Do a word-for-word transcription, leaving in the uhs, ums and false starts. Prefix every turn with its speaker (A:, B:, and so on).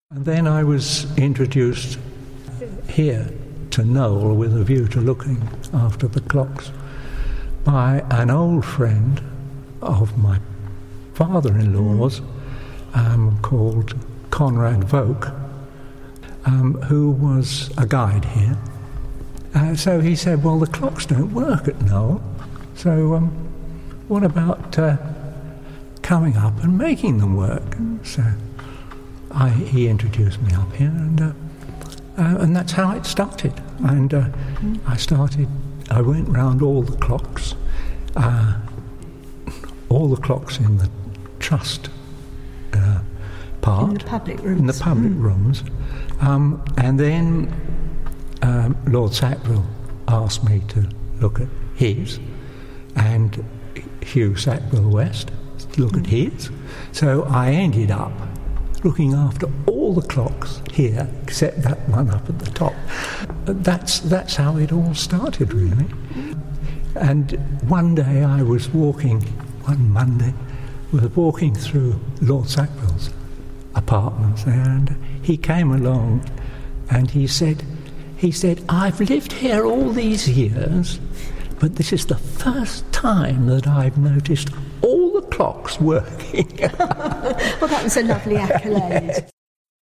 A: And then I was introduced here to Knowle with a view to looking after the clocks by an old friend of my father-in-law's um, called Conrad Voke, um, who was a guide here. Uh, so he said, well, the clocks don't work at Knowle, so um, what about uh, coming up and making them work? So I, he introduced me up here, and uh, uh, and that's how it started. And uh, mm. I started, I went round all the clocks, uh, all the clocks in the trust uh, part.
B: In the public rooms.
A: In the public mm. rooms. Um, and then um, Lord Sackville asked me to look at his, and Hugh Sackville West to look mm. at his. So I ended up looking after all the clocks here, except that one up at the top. That's that's how it all started, really. And one day I was walking, one Monday, was walking through Lord Sackville's apartments there, and he came along, and he said, he said, I've lived here all these years, but this is the first time that I've noticed all the clocks working.
B: Well, that was a lovely accolade.